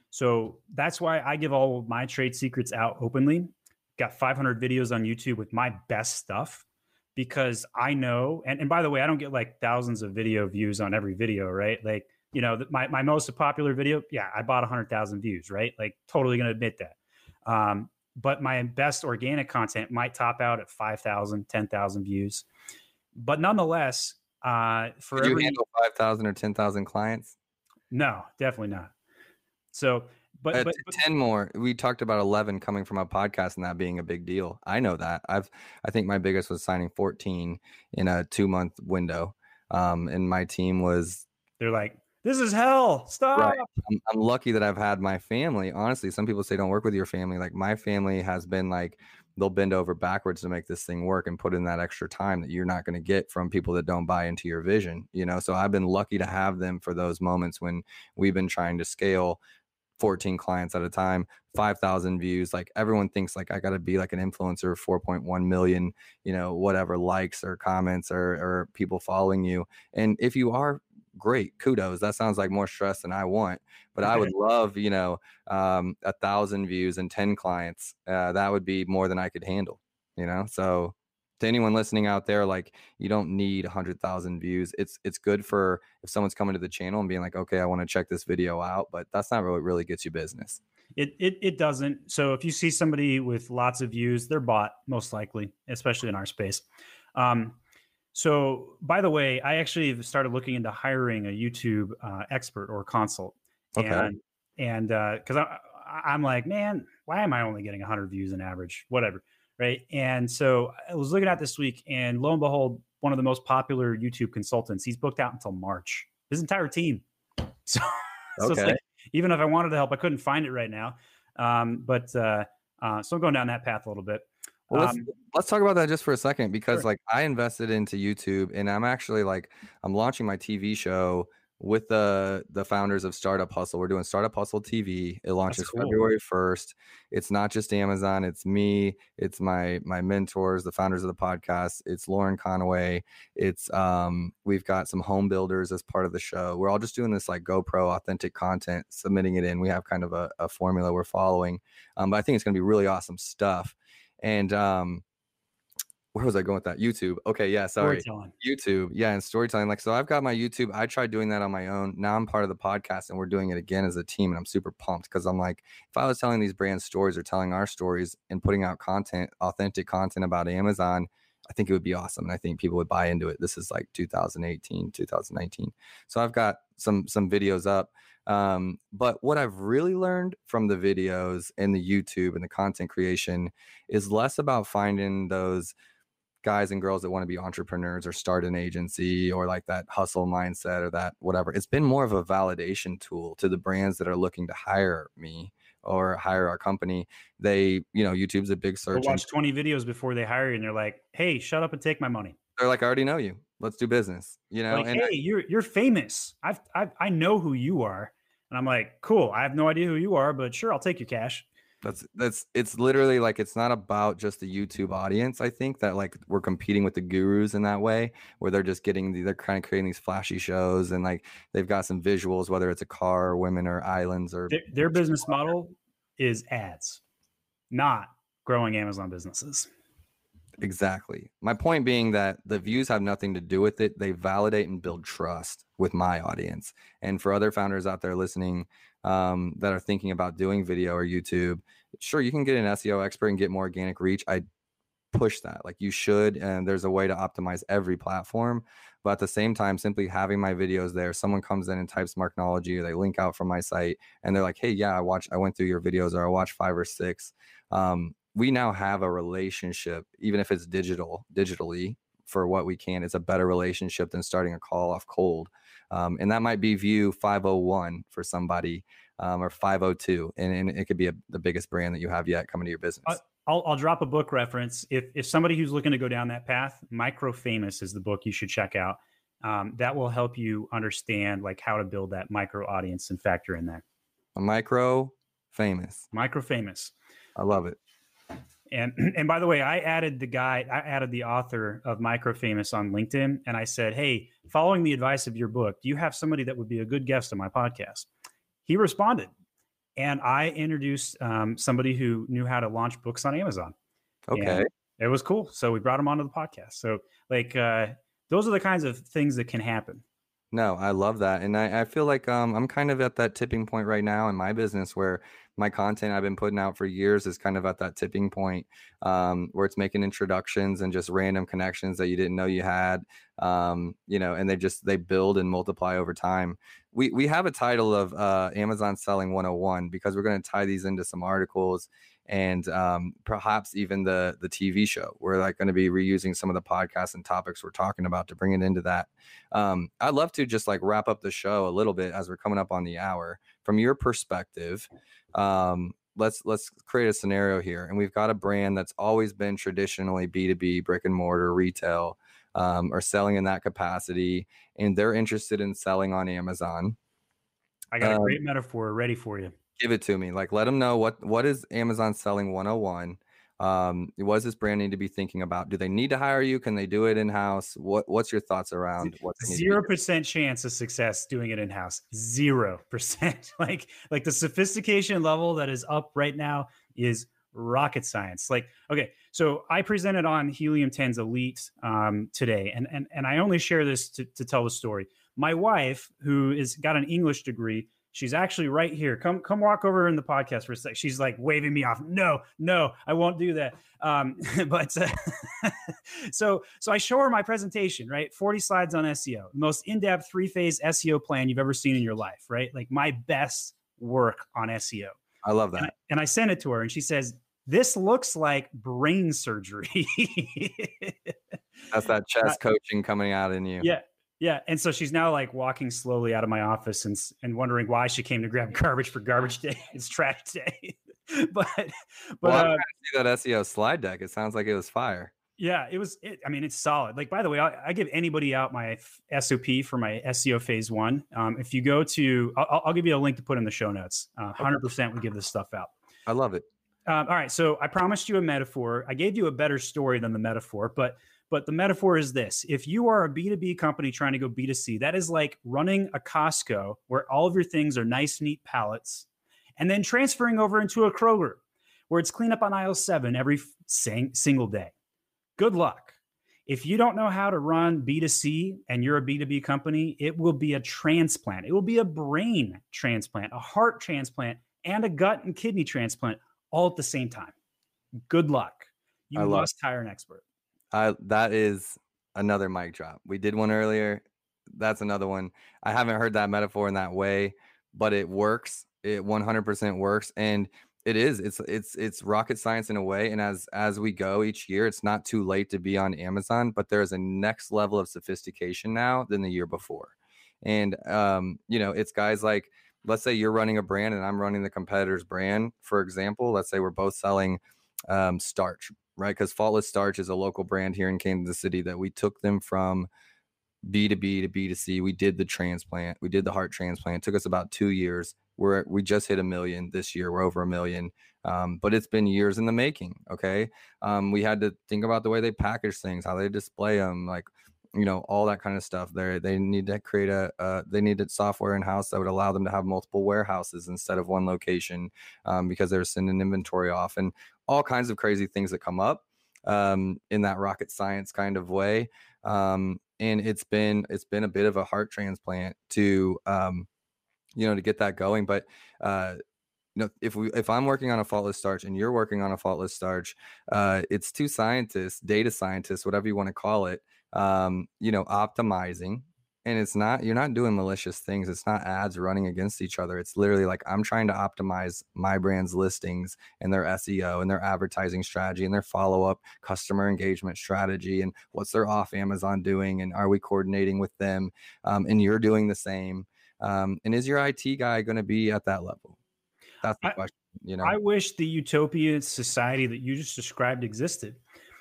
[SPEAKER 4] So that's why I give all of my trade secrets out openly. Got five hundred videos on YouTube with my best stuff, because I know, and, and by the way, I don't get like thousands of video views on every video, right? Like, you know, my, my most popular video, yeah, I bought one hundred thousand views, right? Like, totally going to admit that. Um, but my best organic content might top out at five thousand, ten thousand views. But nonetheless, uh, for
[SPEAKER 3] Did you
[SPEAKER 4] every...
[SPEAKER 3] handle five thousand or ten thousand clients?
[SPEAKER 4] No, definitely not. So, but,
[SPEAKER 3] Uh,
[SPEAKER 4] but,
[SPEAKER 3] t-
[SPEAKER 4] but
[SPEAKER 3] ten more. We talked about eleven coming from a podcast and that being a big deal. I know that. I've I think my biggest was signing fourteen in a two month window. Um, and my team was
[SPEAKER 4] they're like, this is hell. Stop.
[SPEAKER 3] right. I'm, I'm lucky that I've had my family. Honestly, some people say don't work with your family. Like my family has been like, they'll bend over backwards to make this thing work and put in that extra time that you're not going to get from people that don't buy into your vision. You know, so I've been lucky to have them for those moments when we've been trying to scale fourteen clients at a time, five thousand views. Like everyone thinks like I got to be like an influencer, four point one million, you know, whatever likes or comments or, or people following you. And if you are, great, kudos. That sounds like more stress than I want, but I would love, you know, um, a thousand views and ten clients. Uh, that would be more than I could handle, you know? So to anyone listening out there, like you don't need a hundred thousand views. It's, it's good for if someone's coming to the channel and being like, okay, I want to check this video out, but that's not really, really gets you business.
[SPEAKER 4] It, it it doesn't. So if you see somebody with lots of views, they're bought most likely, especially in our space. Um, so by the way, I actually started looking into hiring a YouTube uh, expert or consult.
[SPEAKER 3] Okay.
[SPEAKER 4] And and because uh, I I'm like, man, why am I only getting one hundred views on average? Whatever, right? And so I was looking at this week, and lo and behold, one of the most popular YouTube consultants, he's booked out until March. His entire team. So, so
[SPEAKER 3] Okay.
[SPEAKER 4] it's like, even if I wanted to help, I couldn't find it right now. Um, but uh, uh, so I'm going down that path a little bit.
[SPEAKER 3] Well, let's
[SPEAKER 4] Um,
[SPEAKER 3] let's talk about that just for a second because
[SPEAKER 4] Sure.
[SPEAKER 3] like I invested into YouTube and I'm actually like I'm launching my T V show with the the founders of Startup Hustle. We're doing Startup Hustle T V. It launches
[SPEAKER 4] cool.
[SPEAKER 3] February first. It's not just Amazon, it's me, it's my my mentors, the founders of the podcast, it's Lauren Conaway, it's um we've got some home builders as part of the show. We're all just doing this like GoPro authentic content, submitting it in. We have kind of a, a formula we're following. Um, but I think it's gonna be really awesome stuff. And um, where was I going with that? YouTube. Okay, yeah, sorry.
[SPEAKER 4] Storytelling.
[SPEAKER 3] YouTube. Yeah, and storytelling. Like, so I've got my YouTube. I tried doing that on my own. Now I'm part of the podcast and we're doing it again as a team. And I'm super pumped because I'm like, if I was telling these brand stories or telling our stories and putting out content, authentic content about Amazon, I think it would be awesome. And I think people would buy into it. This is like two thousand eighteen, two thousand nineteen. So I've got some some videos up. Um, but what I've really learned from the videos and the YouTube and the content creation is less about finding those guys and girls that want to be entrepreneurs or start an agency or like that hustle mindset or that whatever. It's been more of a validation tool to the brands that are looking to hire me or hire our company. They, you know, YouTube's a big search.
[SPEAKER 4] They'll watch twenty videos before they hire you and they're like, hey, shut up and take my money.
[SPEAKER 3] They're like, I already know you. Let's do business. You know,
[SPEAKER 4] Like,
[SPEAKER 3] and
[SPEAKER 4] hey,
[SPEAKER 3] I,
[SPEAKER 4] you're you're famous. I've, I've I know who you are. And I'm like, cool. I have no idea who you are, but sure, I'll take your cash.
[SPEAKER 3] That's that's it's literally like it's not about just the YouTube audience. I think that like we're competing with the gurus in that way, where they're just getting the, they're kind of creating these flashy shows and like they've got some visuals, whether it's a car or women or islands or
[SPEAKER 4] Their, their business model is ads, not growing Amazon businesses.
[SPEAKER 3] exactly. My point being that the views have nothing to do with it. They validate and build trust with my audience. And for other founders out there listening um, that are thinking about doing video or YouTube, sure, you can get an S E O expert and get more organic reach. I push that, like you should, and there's a way to optimize every platform. But at the same time, simply having my videos there, someone comes in and types Marknology or they link out from my site and they're like, hey, yeah, I watched, I went through your videos or I watched five or six. Um, we now have a relationship, even if it's digital, digitally for what we can. It's a better relationship than starting a call off cold. Um, and that might be view five oh one for somebody um, or five oh two. And, and it could be a, the biggest brand that you have yet coming to your business.
[SPEAKER 4] Uh, I'll, I'll drop a book reference. If if somebody who's looking to go down that path, Micro Famous is the book you should check out. Um, that will help you understand like how to build that micro audience and factor in there.
[SPEAKER 3] A Micro Famous.
[SPEAKER 4] Micro Famous.
[SPEAKER 3] I love it.
[SPEAKER 4] And and by the way, I added the guy, I added the author of Micro Famous on LinkedIn, and I said, hey, following the advice of your book, do you have somebody that would be a good guest on my podcast? He responded. And I introduced um, somebody who knew how to launch books on Amazon.
[SPEAKER 3] Okay.
[SPEAKER 4] And it was cool. So we brought him onto the podcast. So like, uh, those are the kinds of things that can happen.
[SPEAKER 3] No, I love that. And I, I feel like um, I'm kind of at that tipping point right now in my business where my content I've been putting out for years is kind of at that tipping point um, where it's making introductions and just random connections that you didn't know you had, um, you know, and they just, they build and multiply over time. We, we have a title of uh, Amazon Selling one oh one because we're going to tie these into some articles and um, perhaps even the the T V show. We're like going to be reusing some of the podcasts and topics we're talking about to bring it into that. Um, I'd love to just like wrap up the show a little bit as we're coming up on the hour. From your perspective, um, let's let's create a scenario here. And we've got a brand that's always been traditionally B two B, brick and mortar, retail, um, or selling in that capacity, and they're interested in selling on Amazon.
[SPEAKER 4] I got a
[SPEAKER 3] Um,
[SPEAKER 4] great metaphor ready for you.
[SPEAKER 3] Give it to me. Like, let them know what what is Amazon Selling one oh one. Um, what does this brand need to be thinking about? Do they need to hire you? Can they do it in house? What what's your thoughts around what they need to be
[SPEAKER 4] Zero
[SPEAKER 3] doing?
[SPEAKER 4] percent chance of success doing it in house. Zero percent. Like like the sophistication level that is up right now is rocket science. Like, okay, so I presented on Helium ten's Elite um, today, and and and I only share this to, to tell the story. My wife, who is got an English degree, she's actually right here. Come, come walk over in the podcast for a sec. She's like waving me off. No, no, I won't do that. Um, but uh, so, so I show her my presentation, right? forty slides on S E O, most in-depth three-phase S E O plan you've ever seen in your life, right? Like my best work on S E O.
[SPEAKER 3] I love that.
[SPEAKER 4] And I, and I sent it to her, and she says, "This looks like brain surgery."
[SPEAKER 3] That's that chess coaching coming out in you.
[SPEAKER 4] Yeah. Yeah. And so she's now like walking slowly out of my office and, and wondering why she came to grab garbage for garbage day. It's trash day. but, but,
[SPEAKER 3] Well, I'm
[SPEAKER 4] uh,
[SPEAKER 3] trying to see that S E O slide deck. It sounds like it was fire.
[SPEAKER 4] yeah, it was, it, I mean, it's solid. Like, by the way, I, I give anybody out my S O P for my S E O phase one. Um, if you go to, I'll, I'll give you a link to put in the show notes. Uh, one hundred percent we give this stuff out.
[SPEAKER 3] I love it.
[SPEAKER 4] Um, all right. So I promised you a metaphor. I gave you a better story than the metaphor, but But the metaphor is this. If you are a B two B company trying to go B two C, that is like running a Costco where all of your things are nice, neat pallets, and then transferring over into a Kroger where it's clean up on aisle seven every sing- single day. Good luck. If you don't know how to run B two C and you're a B two B company, it will be a transplant. It will be a brain transplant, a heart transplant, and a gut and kidney transplant all at the same time. Good luck. You
[SPEAKER 3] I love
[SPEAKER 4] must hire an expert.
[SPEAKER 3] I that is another mic drop. We did one earlier. That's another one. I haven't heard that metaphor in that way, but it works. It one hundred percent works, and it is. It's it's it's rocket science in a way. And as as we go each year, it's not too late to be on Amazon, but there's a next level of sophistication now than the year before. And um, you know, it's guys like, let's say you're running a brand and I'm running the competitor's brand. For example, let's say we're both selling um, starch. Right, because Faultless Starch is a local brand here in Kansas City that we took them from B two B to B two C. We did the transplant. We did the heart transplant. It took us about two years. We're we just hit a million this year. We're over a million, um, but it's been years in the making. Okay, um, we had to think about the way they package things, how they display them, like you know all that kind of stuff. They they need to create a uh, they needed software in house that would allow them to have multiple warehouses instead of one location um, because they were sending inventory off and all kinds of crazy things that come up um, in that rocket science kind of way. Um, and it's been, it's been a bit of a heart transplant to, um, you know, to get that going. But, uh, you know, if we, if I'm working on a Faultless Starch and you're working on a Faultless Starch, uh, it's two scientists, data scientists, whatever you want to call it, um, you know, optimizing. And it's not, you're not doing malicious things. It's not ads running against each other. It's literally like, I'm trying to optimize my brand's listings and their S E O and their advertising strategy and their follow-up customer engagement strategy. And what's their off Amazon doing? And are we coordinating with them? Um, and you're doing the same. Um, and is your I T guy going to be at that level? That's the
[SPEAKER 4] I,
[SPEAKER 3] question. You know,
[SPEAKER 4] I wish the utopia society that you just described existed,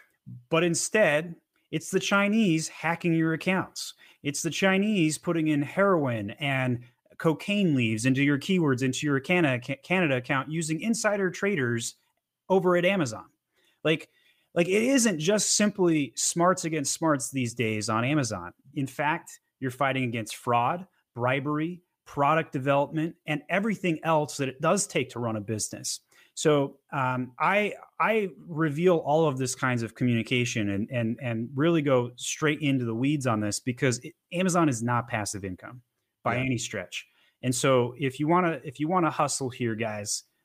[SPEAKER 4] but instead it's the Chinese hacking your accounts. It's the Chinese putting in heroin and cocaine leaves into your keywords, into your Canada, Canada account using insider traders over at Amazon. Like, like it isn't just simply smarts against smarts these days on Amazon. In fact, you're fighting against fraud, bribery, product development, and everything else that it does take to run a business. So um, I I reveal all of this kinds of communication and and and really go straight into the weeds on this because it, Amazon is not passive income by yeah. any stretch. And so if you want to if you want to hustle here, guys,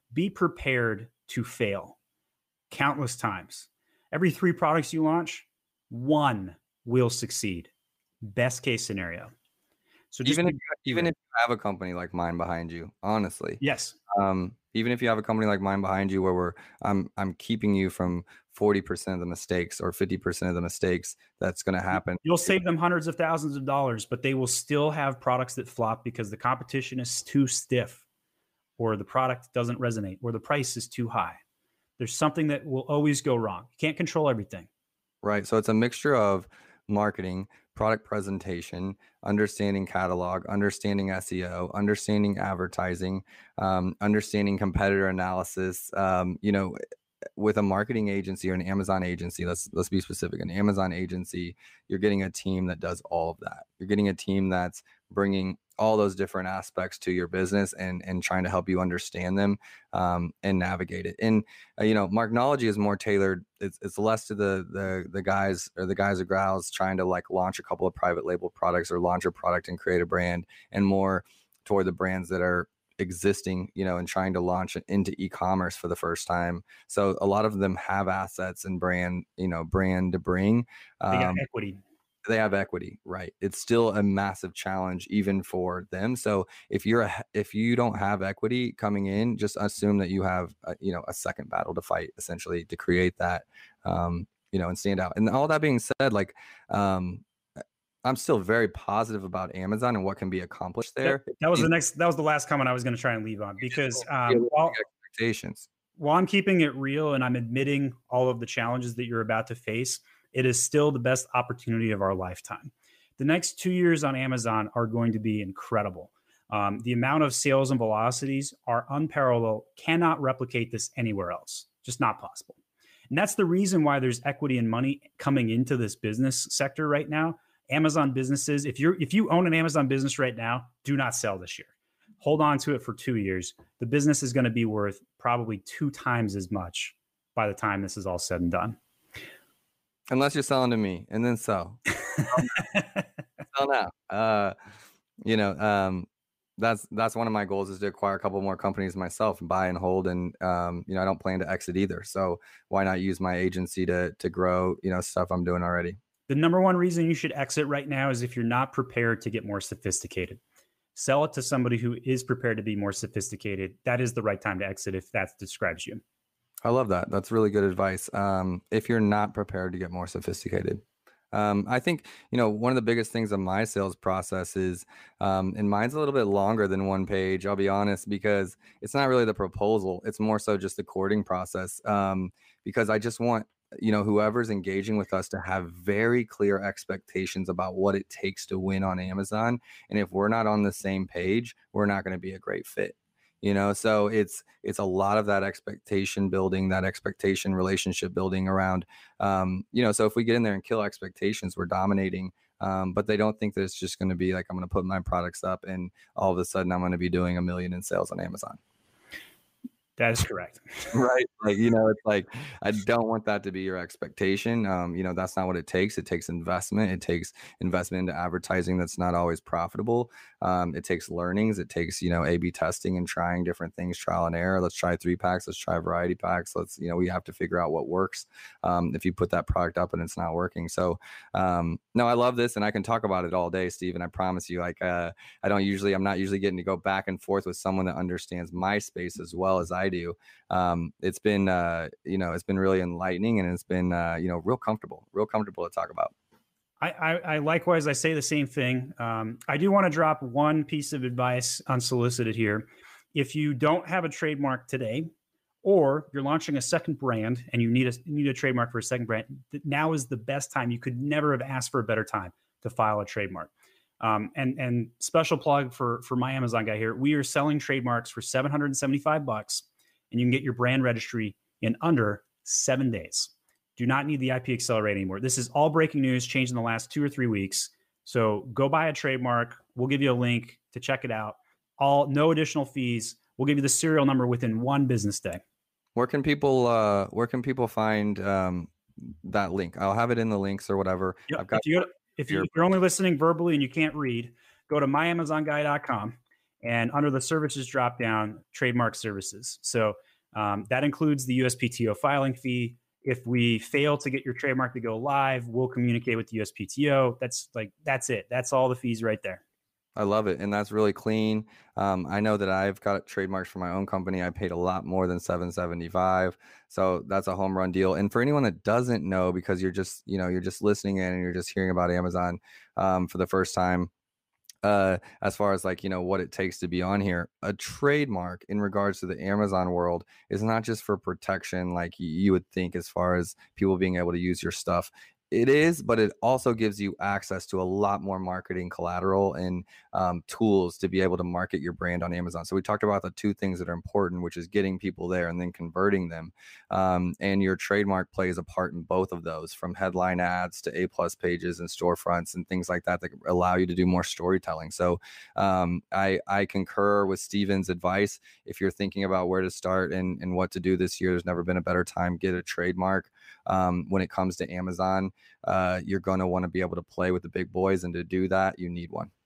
[SPEAKER 4] be prepared to fail countless times. Every three products you launch, one will succeed. Best case scenario. So just
[SPEAKER 3] even
[SPEAKER 4] be,
[SPEAKER 3] if even if you have a company like mine behind you, honestly,
[SPEAKER 4] yes,
[SPEAKER 3] um, even if you have a company like mine behind you, where we're I'm I'm keeping you from forty percent of the mistakes or fifty percent of the mistakes that's going to happen.
[SPEAKER 4] You'll save them hundreds of thousands of dollars, but they will still have products that flop because the competition is too stiff, or the product doesn't resonate, or the price is too high. There's something that will always go wrong. You can't control everything.
[SPEAKER 3] Right. So it's a mixture of marketing, product presentation, understanding catalog, understanding S E O, understanding advertising, um, understanding competitor analysis. Um, you know, with a marketing agency or an Amazon agency, let's let's be specific. An Amazon agency, you're getting a team that does all of that. You're getting a team that's bringing all those different aspects to your business and and trying to help you understand them um, and navigate it. And uh, you know, Marknology is more tailored. It's it's less to the the the guys or the guys or gals trying to like launch a couple of private label products or launch a product and create a brand, and more toward the brands that are existing, you know, and trying to launch it into e-commerce for the first time. So a lot of them have assets and brand, you know, brand to bring.
[SPEAKER 4] They got
[SPEAKER 3] Um,
[SPEAKER 4] equity.
[SPEAKER 3] they have equity, right? It's still a massive challenge even for them. So if you're a, if you don't have equity coming in, just assume that you have a, you know, a second battle to fight, essentially, to create that, um, you know, and stand out. And all that being said, like, um, I'm still very positive about Amazon and what can be accomplished there.
[SPEAKER 4] That, that was the next. That was the last comment I was going to try and leave on, because um, while,
[SPEAKER 3] expectations.
[SPEAKER 4] while I'm keeping it real and I'm admitting all of the challenges that you're about to face, it is still the best opportunity of our lifetime. The next two years on Amazon are going to be incredible. Um, the amount of sales and velocities are unparalleled. Cannot replicate this anywhere else. Just not possible. And that's the reason why there's equity and money coming into this business sector right now. Amazon businesses, if you're if you own an Amazon business right now, do not sell this year. Hold on to it for two years. The business is going to be worth probably two times as much by the time this is all said and done.
[SPEAKER 3] Unless you're selling to me, and then sell. Sell now. Uh, you know, um, that's that's one of my goals, is to acquire a couple more companies myself and buy and hold. And um, you know, I don't plan to exit either. So why not use my agency to to grow, you know, stuff I'm doing already.
[SPEAKER 4] The number one reason you should exit right now is if you're not prepared to get more sophisticated. Sell it to somebody who is prepared to be more sophisticated. That is the right time to exit if that describes you.
[SPEAKER 3] I love that. That's really good advice. Um, if you're not prepared to get more sophisticated. Um, I think, you know, one of the biggest things of my sales process is, um, and mine's a little bit longer than one page, I'll be honest, because it's not really the proposal. It's more so just the courting process. Um, because I just want, you know, whoever's engaging with us to have very clear expectations about what it takes to win on Amazon. And if we're not on the same page, we're not going to be a great fit. You know, so it's it's a lot of that expectation building, that expectation relationship building around, um, you know, so if we get in there and kill expectations, we're dominating. Um, but they don't think that it's just going to be like, I'm going to put my products up and all of a sudden I'm going to be doing a million in sales on Amazon.
[SPEAKER 4] That is correct.
[SPEAKER 3] Right. Like, you know, it's like, I don't want that to be your expectation. Um, you know, that's not what it takes. It takes investment. It takes investment into advertising that's not always profitable. Um, it takes learnings. It takes, you know, A B testing and trying different things, trial and error. Let's try three packs. Let's try variety packs. Let's, you know, we have to figure out what works. Um, if you put that product up and it's not working. So, um, no, I love this and I can talk about it all day, Steve. And I promise you, like, uh, I don't usually, I'm not usually getting to go back and forth with someone that understands my space as well as I do. Um, it's been, uh, you know, it's been really enlightening and it's been, uh, you know, real comfortable, real comfortable to talk about.
[SPEAKER 4] I, I, I likewise, I say the same thing. Um, I do want to drop one piece of advice unsolicited here. If you don't have a trademark today, or you're launching a second brand and you need a, you need a trademark for a second brand, now is the best time. You could never have asked for a better time to file a trademark. Um, and, and special plug for, for my Amazon guy here. We are selling trademarks for seven hundred seventy-five bucks. And you can get your brand registry in under seven days. Do not need the I P Accelerator anymore. This is all breaking news, changed in the last two or three weeks. So go buy a trademark. We'll give you a link to check it out. All no additional fees. We'll give you the serial number within one business day.
[SPEAKER 3] Where can people uh, where can people find um, that link? I'll have it in the links or whatever.
[SPEAKER 4] Yep.
[SPEAKER 3] I've got
[SPEAKER 4] if, you go to, if, you, if you're only listening verbally and you can't read, go to my amazon guy dot com. And under the services drop down, trademark services. So um, that includes the U S P T O filing fee. If we fail to get your trademark to go live, we'll communicate with the U S P T O. That's like, that's it. That's all the fees right there.
[SPEAKER 3] I love it. And that's really clean. Um, I know that I've got trademarks for my own company. I paid a lot more than seven seventy-five. So that's a home run deal. And for anyone that doesn't know, because you're just, you know, you're just listening in and you're just hearing about Amazon um, for the first time, uh, as far as like, you know, what it takes to be on here, a trademark in regards to the Amazon world is not just for protection, like you would think, as far as people being able to use your stuff. It is, but it also gives you access to a lot more marketing collateral and um, tools to be able to market your brand on Amazon. So we talked about the two things that are important, which is getting people there and then converting them. Um, and your trademark plays a part in both of those, from headline ads to A plus pages and storefronts and things like that that allow you to do more storytelling. So um, I, I concur with Steven's advice. If you're thinking about where to start and, and what to do this year, there's never been a better time. Get a trademark. Um, when it comes to Amazon, uh, you're going to want to be able to play with the big boys. And to do that, you need one.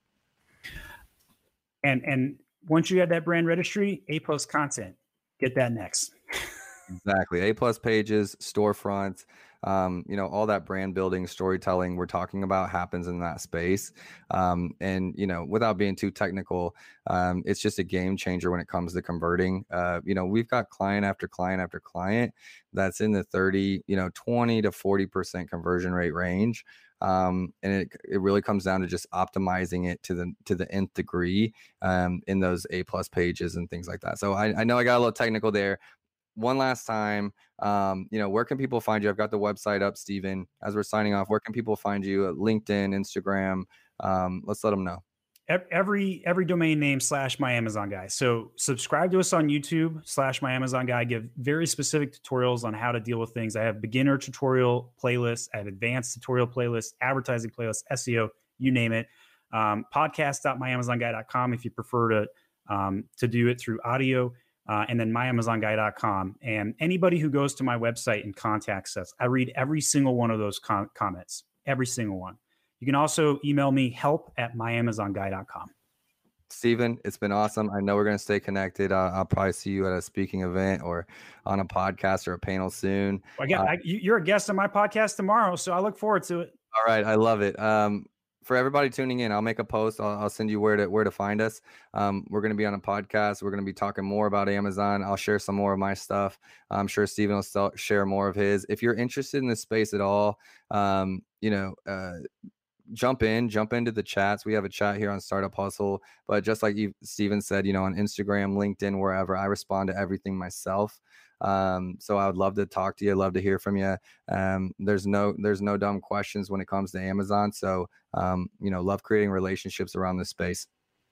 [SPEAKER 4] And and once you have that brand registry, A plus content, get that next.
[SPEAKER 3] Exactly. A plus pages, storefronts, um, you know, all that brand building, storytelling we're talking about happens in that space. Um, and, you know, without being too technical, um, it's just a game changer when it comes to converting. Uh, you know, we've got client after client after client that's in the thirty, you know, twenty to forty percent conversion rate range. Um, and it, it really comes down to just optimizing it to the, to the nth degree, um, in those A plus pages and things like that. So I, I know I got a little technical there. One last time, um, you know, where can people find you? I've got the website up, Steven. As we're signing off, where can people find you? At LinkedIn, Instagram? Um, let's let them know.
[SPEAKER 4] Every every domain name slash My Amazon Guy. So subscribe to us on YouTube slash My Amazon Guy. I give very specific tutorials on how to deal with things. I have beginner tutorial playlists. I have advanced tutorial playlists, advertising playlists, S E O, you name it. Um, podcast dot my amazon guy dot com if you prefer to um, to do it through audio. Uh, and then my amazon guy dot com. And anybody who goes to my website and contacts us, I read every single one of those com- comments, every single one. You can also email me, help at my amazon guy dot com.
[SPEAKER 3] Steven, it's been awesome. I know we're going to stay connected. Uh, I'll probably see you at a speaking event or on a podcast or a panel soon.
[SPEAKER 4] Well, again, uh, I, you're a guest on my podcast tomorrow, so I look forward to it.
[SPEAKER 3] All right. I love it. Um, For everybody tuning in, I'll make a post. I'll, I'll send you where to where to find us. Um, we're going to be on a podcast. We're going to be talking more about Amazon. I'll share some more of my stuff. I'm sure Steven will still share more of his. If you're interested in this space at all, um, you know, uh, jump in, jump into the chats. We have a chat here on Startup Hustle. But just like you, Steven said, you know, on Instagram, LinkedIn, wherever, I respond to everything myself. Um, so I would love to talk to you. I'd love to hear from you. Um, there's no, there's no dumb questions when it comes to Amazon. So, um, you know, love creating relationships around this space.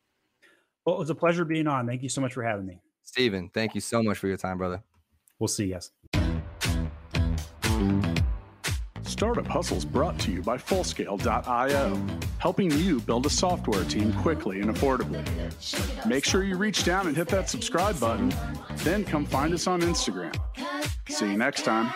[SPEAKER 4] Well, it was a pleasure being on. Thank you so much for having me.
[SPEAKER 3] Steven, thank you so much for your time, brother.
[SPEAKER 4] We'll see you guys.
[SPEAKER 2] Startup Hustles brought to you by Fullscale dot io, helping you build a software team quickly and affordably. Make sure you reach down and hit that subscribe button, then come find us on Instagram. See you next time.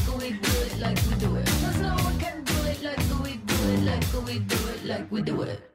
[SPEAKER 5] We do it.